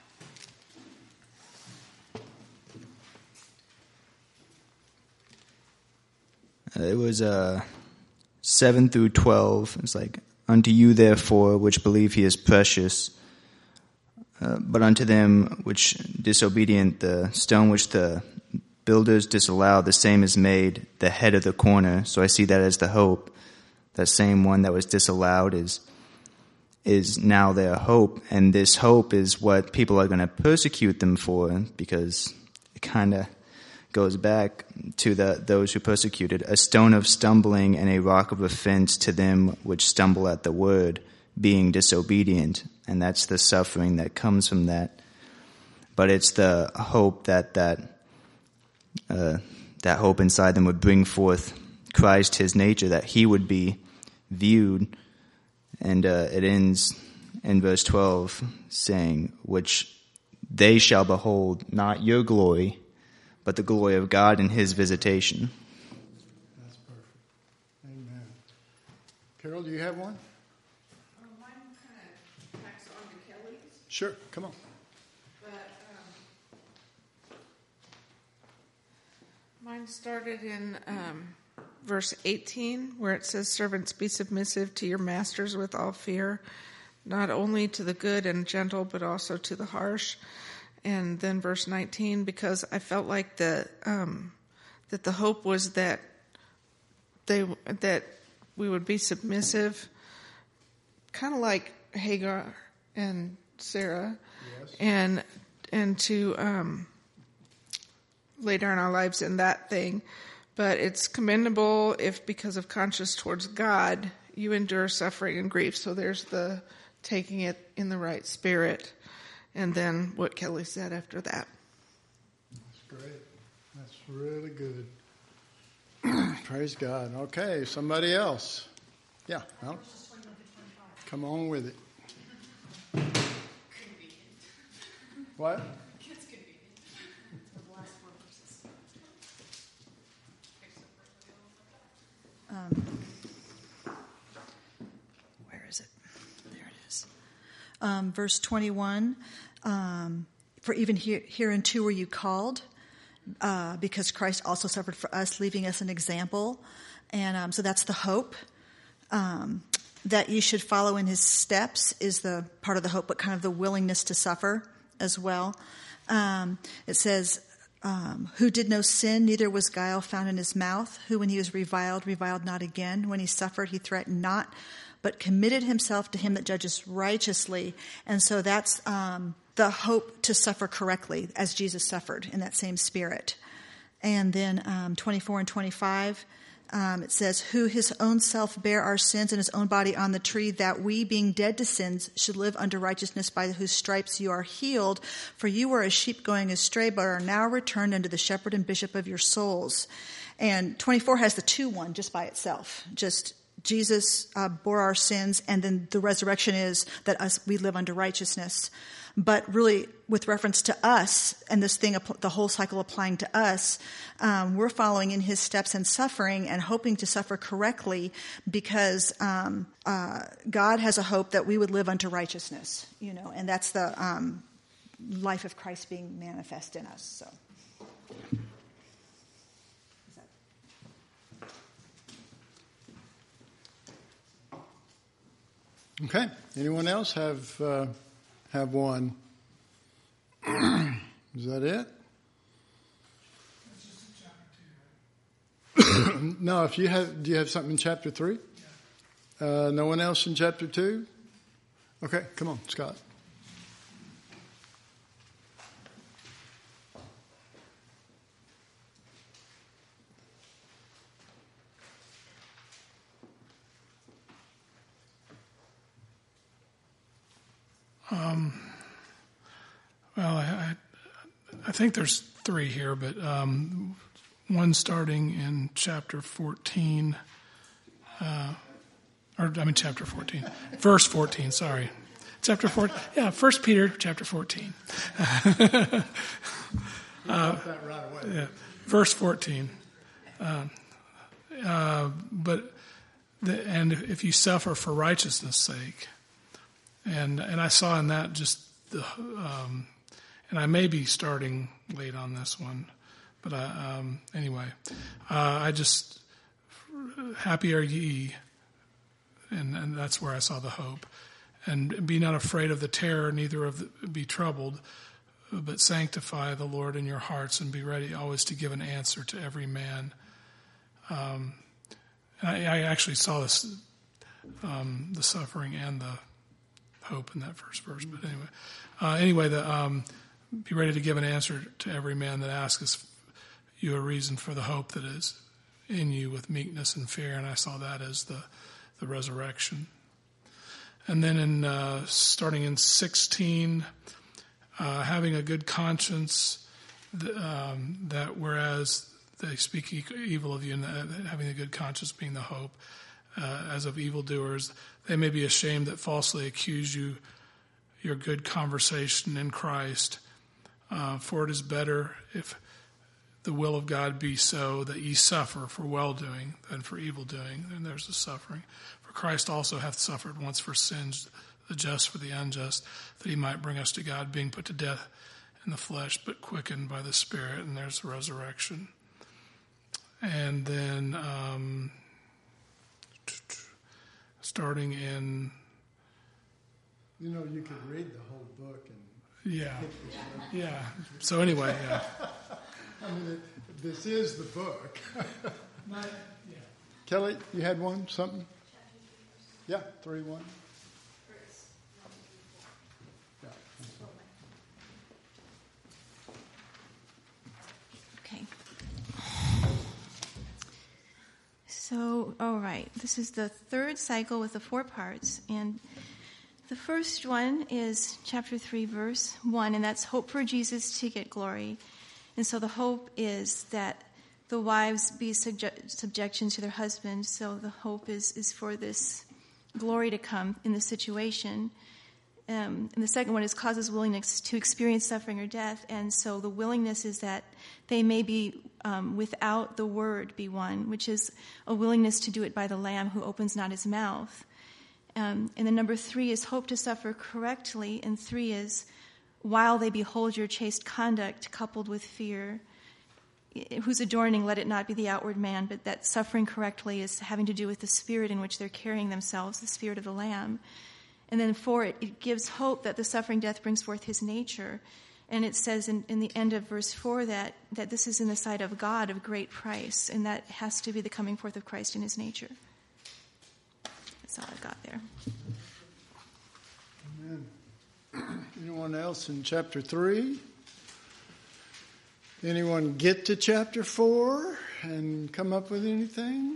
S6: on. It was uh, seven through twelve. It's like, unto you therefore, which believe he is precious, Uh, but unto them which disobedient, the stone which the builders disallowed, the same is made the head of the corner. So I see that as the hope. That same one that was disallowed is is now their hope, and this hope is what people are going to persecute them for, because it kind of goes back to the those who persecuted. A stone of stumbling and a rock of offense to them which stumble at the word, being disobedient. And that's the suffering that comes from that. But it's the hope that that uh, that hope inside them would bring forth Christ, his nature, that he would be viewed. And uh, it ends in verse twelve saying, which they shall behold not your glory, but the glory of God in his visitation.
S1: That's perfect. Amen. Carol, do you have one?
S5: Uh, mine kind of tacks on to Kelly's.
S1: Sure, come on.
S5: But um, mine started in um, verse eighteen, where it says, servants, be submissive to your masters with all fear, not only to the good and gentle, but also to the harsh. And then verse nineteen, because I felt like the um, that the hope was that they that we would be submissive, kind of like Hagar and Sarah, yes. and and to um, lay down our lives in that thing. But it's commendable if, because of conscience towards God, you endure suffering and grief. So there's the taking it in the right spirit. And then what Kelly said after that.
S1: That's great. That's really good. Praise God. Okay, somebody else. Yeah, well, come on with it. What?
S7: Um, where is it? There it is. Um, verse twenty-one, um, for even here, hereunto were you called, uh, because Christ also suffered for us, leaving us an example. And um, so that's the hope. Um, that you should follow in his steps is the part of the hope, but kind of the willingness to suffer as well. Um, it says, Um, who did no sin, neither was guile found in his mouth, who when he was reviled, reviled not again. When he suffered, he threatened not, but committed himself to him that judges righteously. And so that's um, the hope to suffer correctly, as Jesus suffered in that same spirit. And then um, twenty-four and twenty-five, um, it says, who his own self bare our sins in his own body on the tree, that we, being dead to sins, should live unto righteousness, by whose stripes you are healed. For you were as sheep going astray, but are now returned unto the shepherd and bishop of your souls. And twenty-four has the two one just by itself. Just Jesus uh, bore our sins, and then the resurrection is that us we live under righteousness. But really, with reference to us, and this thing, the whole cycle applying to us, um, we're following in his steps and suffering and hoping to suffer correctly, because um, uh, God has a hope that we would live unto righteousness, you know, and that's the um, life of Christ being manifest in us. So.
S1: Okay. Anyone else have uh, have one? Is that it? No. If you have, do you have something in chapter three? Yeah. Uh, no one else in chapter two? Okay. Come on, Scott.
S3: Um, well, I, I, I think there's three here, but um, one starting in chapter fourteen, uh, or I mean chapter fourteen, verse fourteen. Sorry, chapter fourteen. Yeah, First Peter chapter fourteen. uh, yeah, verse fourteen. Uh, uh, but the, and if you suffer for righteousness' sake. And and I saw in that just the, um, and I may be starting late on this one, but I, um, anyway, uh, I just, happy are ye, and, and that's where I saw the hope. And be not afraid of the terror, neither of the, be troubled, but sanctify the Lord in your hearts, and be ready always to give an answer to every man. Um, I, I actually saw this, um, the suffering and the hope in that first verse. But anyway, uh, anyway, the um, be ready to give an answer to every man that asketh you a reason for the hope that is in you with meekness and fear. And I saw that as the the resurrection. And then in uh, starting in sixteen, uh, having a good conscience, um, that whereas they speak evil of you, and having a good conscience being the hope, uh, as of evildoers, they may be ashamed that falsely accuse you, your good conversation in Christ. Uh, for it is better if the will of God be so that ye suffer for well-doing than for evil-doing. And there's the suffering. For Christ also hath suffered once for sins, the just for the unjust, that he might bring us to God, being put to death in the flesh, but quickened by the Spirit. And there's the resurrection. And then um, starting in...
S1: You know, you could read the whole book. And
S3: yeah. Yeah. So anyway, yeah.
S1: I mean, it, this is the book.
S3: Not, yeah.
S1: Kelly, you had one, something? Yeah, three, one. Yeah.
S4: Okay. So, all right. This is the third cycle with the four parts. And the first one is chapter three, verse one, and that's hope for Jesus to get glory. And so the hope is that the wives be subject, subjection to their husbands. So the hope is, is for this glory to come in the situation. Um, and the second one is causes willingness to experience suffering or death. And so the willingness is that they may be um, without the word be one, which is a willingness to do it by the Lamb who opens not his mouth. Um, and then number three is hope to suffer correctly. And three is while they behold your chaste conduct coupled with fear, whose adorning, let it not be the outward man, but that suffering correctly is having to do with the spirit in which they're carrying themselves, the spirit of the Lamb. And then four, it, it gives hope that the suffering death brings forth his nature. And it says in, in the end of verse four that, that this is in the sight of God of great price, and that has to be the coming forth of Christ in his nature. That's all I got there.
S1: Amen. Anyone else in chapter three? Anyone get to chapter four and come up with anything?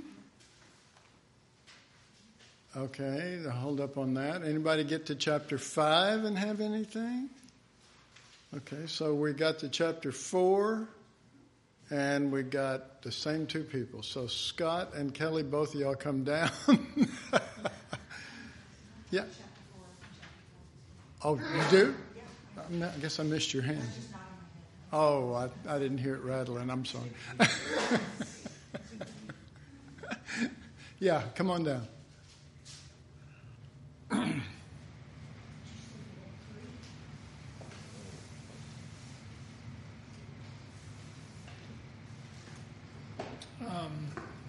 S1: Okay, hold up on that. Anybody get to chapter five and have anything? Okay, so we got to chapter four, and we got the same two people. So Scott and Kelly, both of y'all come down. Yeah. Oh, you do? I guess I missed your hand. Oh, I, I didn't hear it rattling. I'm sorry. Yeah, come on down.
S3: Um,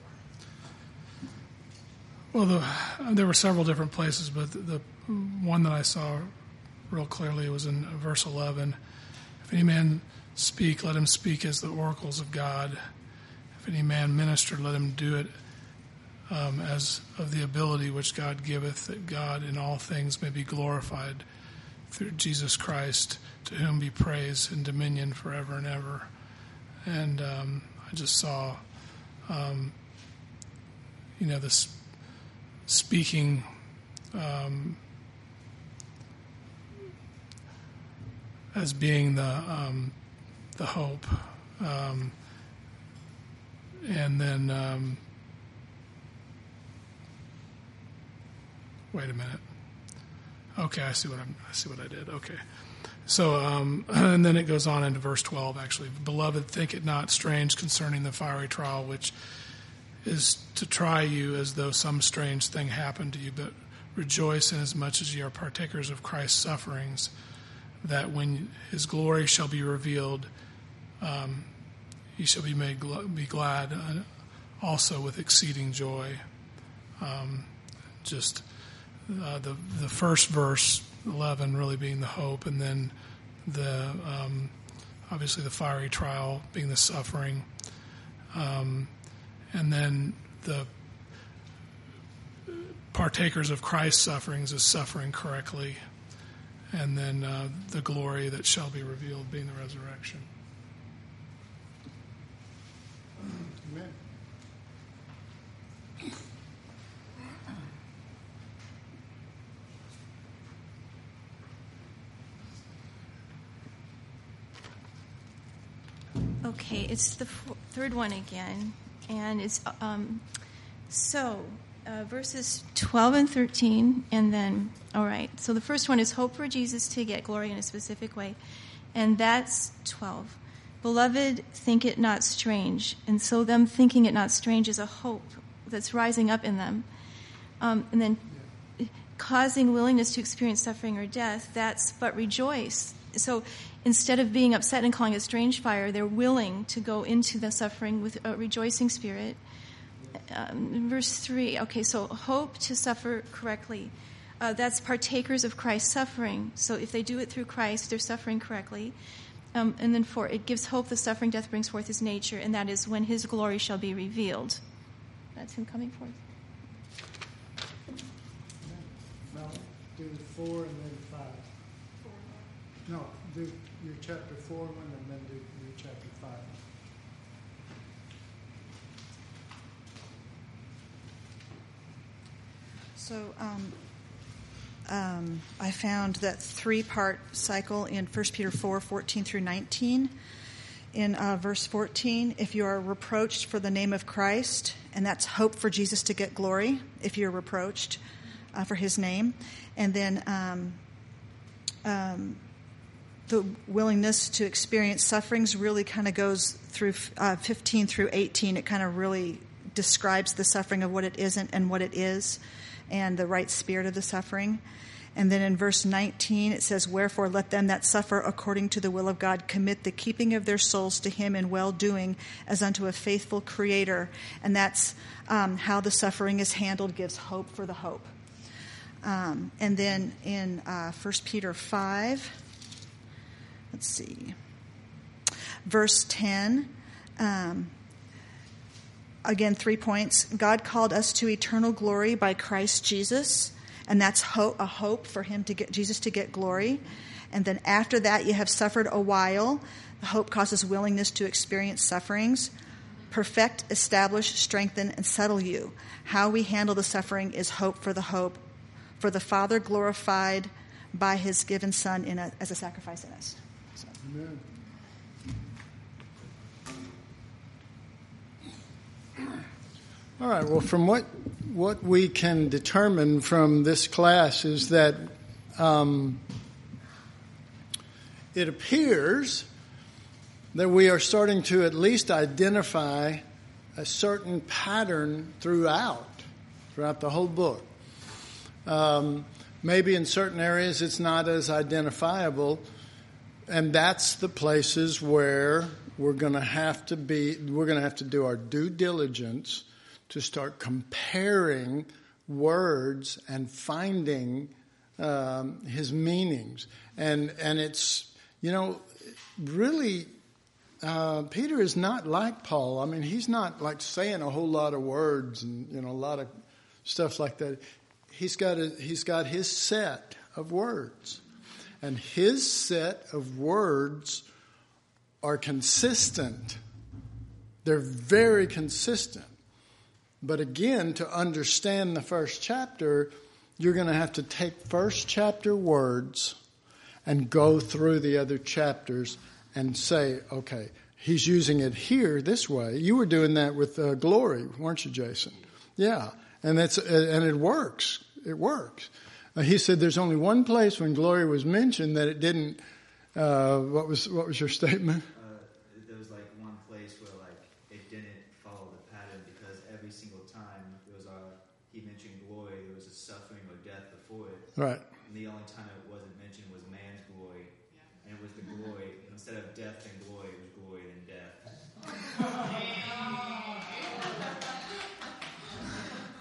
S3: well, the, there were several different places, but the, the one that I saw real clearly was in verse eleven. If any man speak, let him speak as the oracles of God. If any man minister, let him do it um, as of the ability which God giveth, that God in all things may be glorified through Jesus Christ, to whom be praise and dominion forever and ever. And um, I just saw, um, you know, this speaking um, as being the um, the hope, um, and then um, wait a minute. Okay, I see what I'm, I see what I did. Okay, so um, and then it goes on into verse twelve. Actually, beloved, think it not strange concerning the fiery trial which is to try you as though some strange thing happened to you, but rejoice inasmuch as ye are partakers of Christ's sufferings, that when his glory shall be revealed, um, ye shall be made gl- be glad uh, also with exceeding joy. Um, just uh, the the first verse, eleven, really being the hope, and then the um, obviously the fiery trial being the suffering, um, and then the partakers of Christ's sufferings is suffering correctly, and then uh, the glory that shall be revealed being the resurrection.
S1: Amen.
S4: Okay, it's the f- third one again, and it's um, so uh, verses twelve and thirteen, and then all right. So the first one is hope for Jesus to get glory in a specific way, and that's twelve. Beloved, think it not strange, and so them thinking it not strange is a hope that's rising up in them, um, and then causing willingness to experience suffering or death. That's but rejoice. So instead of being upset and calling it strange fire, they're willing to go into the suffering with a rejoicing spirit. Um, verse three, okay, so hope to suffer correctly. Uh, that's partakers of Christ's suffering. So if they do it through Christ, they're suffering correctly. Um, and then four, it gives hope the suffering death brings forth his nature, and that is when his glory shall be revealed. That's him coming forth.
S1: No, do four and then five. No, do your chapter four one and then do your chapter five.
S7: So um, um, I found that three-part cycle in First Peter four, fourteen through nineteen. In uh, verse fourteen, if you are reproached for the name of Christ, and that's hope for Jesus to get glory, if you're reproached uh, for his name. And then um, um, the willingness to experience sufferings really kind of goes through uh, fifteen through eighteen. It kind of really describes the suffering of what it isn't and what it is, and the right spirit of the suffering. And then in verse nineteen, it says, wherefore let them that suffer according to the will of God commit the keeping of their souls to him in well-doing as unto a faithful creator. And that's um, how the suffering is handled, gives hope for the hope. Um, and then in uh, First Peter five, let's see, verse ten, um, again, three points. God called us to eternal glory by Christ Jesus, and that's hope, a hope for him to get Jesus to get glory. And then after that, you have suffered a while. The hope causes willingness to experience sufferings. Perfect, establish, strengthen, and settle you. How we handle the suffering is hope for the hope, for the Father glorified by his given Son in a, as a sacrifice in us. So.
S1: Amen. All right, well, from what what we can determine from this class is that um, it appears that we are starting to at least identify a certain pattern throughout, throughout the whole book. Um, maybe in certain areas it's not as identifiable, and that's the places where we're going to have to be, we're going to have to do our due diligence to start comparing words and finding um, his meanings. And and it's, you know, really, uh, Peter is not like Paul. I mean, he's not like saying a whole lot of words and, you know, a lot of stuff like that. He's got a, he's got his set of words. And his set of words are consistent. They're very consistent. But again, to understand the first chapter, you're going to have to take first chapter words and go through the other chapters and say, okay, he's using it here this way. You were doing that with uh, glory, weren't you, Jason? Yeah, and it's and it works. It works. Uh, he said there's only one place when glory was mentioned that it didn't. Uh, what was what was your statement?
S6: There was like one place where like it didn't follow the pattern because every single time it was uh, he mentioned glory, there was a suffering or death before it.
S1: Right.
S6: And the only time it wasn't mentioned was man's glory, and it was the glory instead of death and glory, it was glory and death.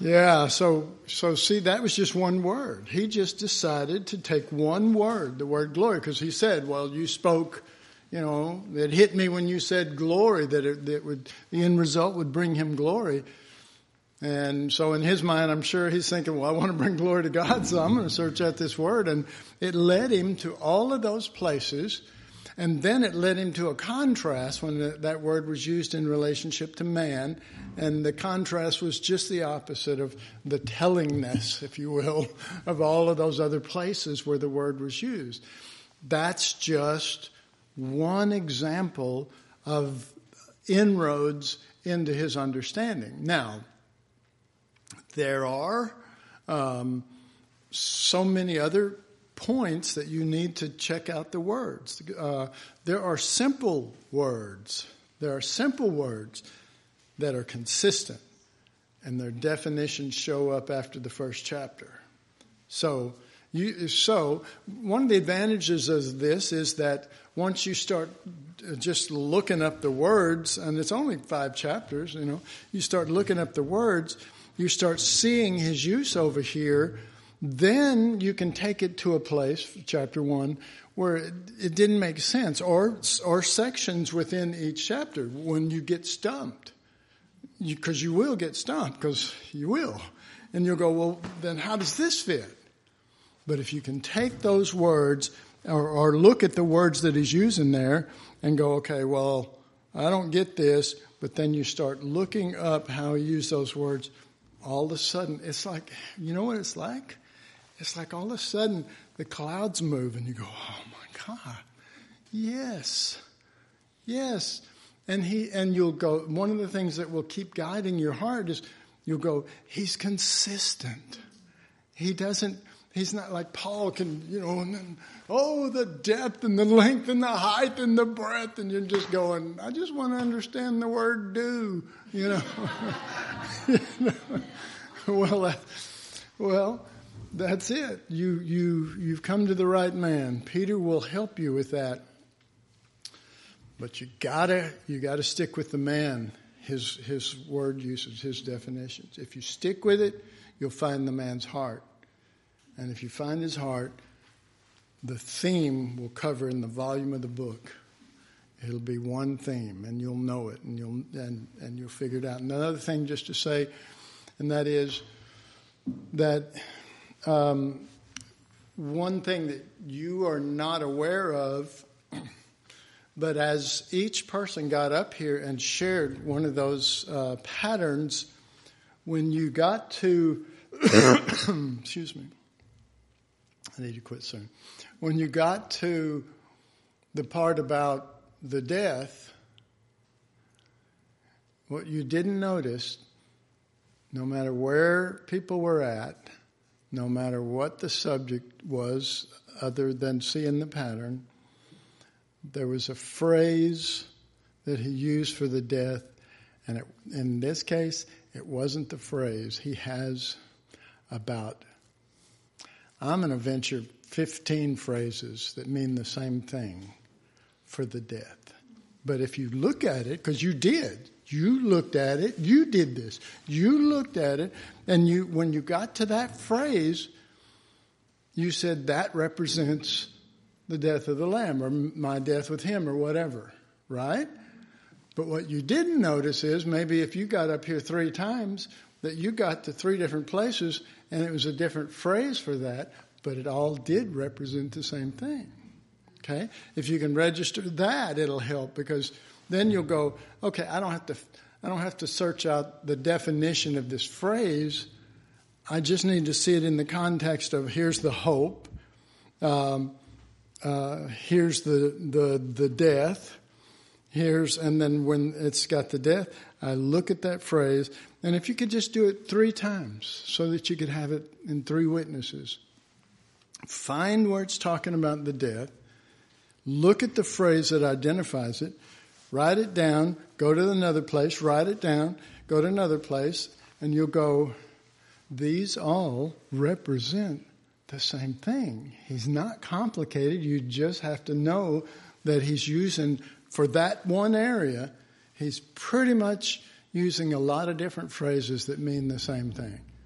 S1: Yeah, so so see, that was just one word. He just decided to take one word, the word glory, because he said, well, you spoke, you know, it hit me when you said glory, that it that would the end result would bring him glory. And so in his mind, I'm sure he's thinking, well, I want to bring glory to God, so I'm going to search out this word. And it led him to all of those places. And then it led him to a contrast when the, that word was used in relationship to man. And the contrast was just the opposite of the tellingness, if you will, of all of those other places where the word was used. That's just one example of inroads into his understanding. Now, there are um, so many other points that you need to check out the words. Uh, there are simple words. There are simple words that are consistent, and their definitions show up after the first chapter. So, you, so one of the advantages of this is that once you start just looking up the words, and it's only five chapters, you know, you start looking up the words, you start seeing his use over here. Then you can take it to a place, chapter one, where it, it didn't make sense, or or sections within each chapter when you get stumped. Because you, you will get stumped, because you will. And you'll go, well, then how does this fit? But if you can take those words or, or look at the words that he's using there and go, okay, well, I don't get this, but then you start looking up how he used those words, all of a sudden, it's like, you know what it's like? It's like all of a sudden the clouds move and you go, oh my God, yes, yes. And he and you'll go, one of the things that will keep guiding your heart is you'll go, he's consistent. He doesn't, he's not like Paul can, you know, and then, oh, the depth and the length and the height and the breadth. And you're just going, I just want to understand the word do, you know. you know? Well, that, well, that's it. You, you, you've come to the right man. Peter will help you with that. But you gotta, you gotta stick with the man, his, his word usage, his definitions. If you stick with it, you'll find the man's heart. And if you find his heart, the theme will cover in the volume of the book. It'll be one theme, and you'll know it, and you'll, and, and you'll figure it out. And another thing just to say, and that is that, Um, one thing that you are not aware of, but as each person got up here and shared one of those uh, patterns, when you got to, excuse me, I need to quit soon. When you got to the part about the death, what you didn't notice, no matter where people were at, no matter what the subject was, other than seeing the pattern, there was a phrase that he used for the death, and it, in this case, it wasn't the phrase. He has about, I'm going to venture fifteen phrases that mean the same thing for the death. But if you look at it, because you did, you looked at it, you did this, you looked at it, and you, when you got to that phrase, you said that represents the death of the Lamb, or my death with him, or whatever, right? But what you didn't notice is maybe if you got up here three times, that you got to three different places, and it was a different phrase for that, but it all did represent the same thing. Okay? If you can register that, it'll help, because then you'll go, okay, I don't have to I don't have to search out the definition of this phrase. I just need to see it in the context of here's the hope, um, uh, here's the, the the death, here's, and then when it's got the death, I look at that phrase, and if you could just do it three times so that you could have it in three witnesses. Find where it's talking about the death, look at the phrase that identifies it, write it down, go to another place, write it down, go to another place, and you'll go, these all represent the same thing. He's not complicated. You just have to know that he's using, for that one area, he's pretty much using a lot of different phrases that mean the same thing.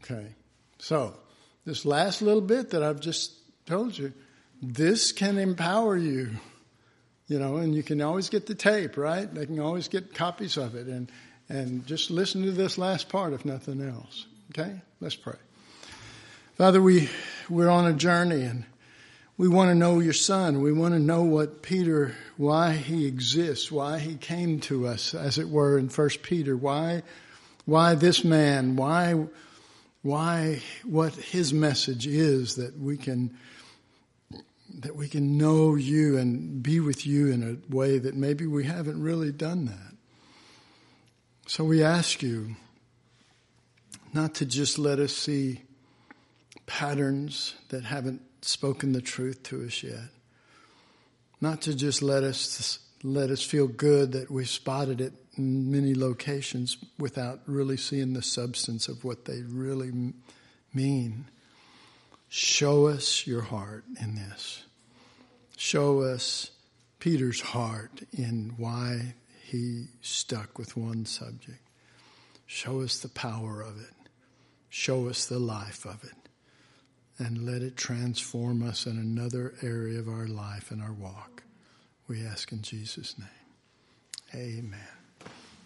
S1: Okay. So, this last little bit that I've just told you, this can empower you, you know, and you can always get the tape, right? They can always get copies of it, and, and just listen to this last part if nothing else. Okay? Let's pray. Father, we, we're on a journey, and we want to know your Son. We want to know what Peter, why he exists, why he came to us, as it were, in First Peter. Why, why this man? Why, why, what his message is, that we can, that we can know you and be with you in a way that maybe we haven't really done that. So we ask you not to just let us see patterns that haven't spoken the truth to us yet. Not to just let us let us feel good that we spotted it in many locations without really seeing the substance of what they really m- mean. Show us your heart in this. Show us Peter's heart in why he stuck with one subject. Show us the power of it. Show us the life of it. And let it transform us in another area of our life and our walk. We ask in Jesus' name. Amen.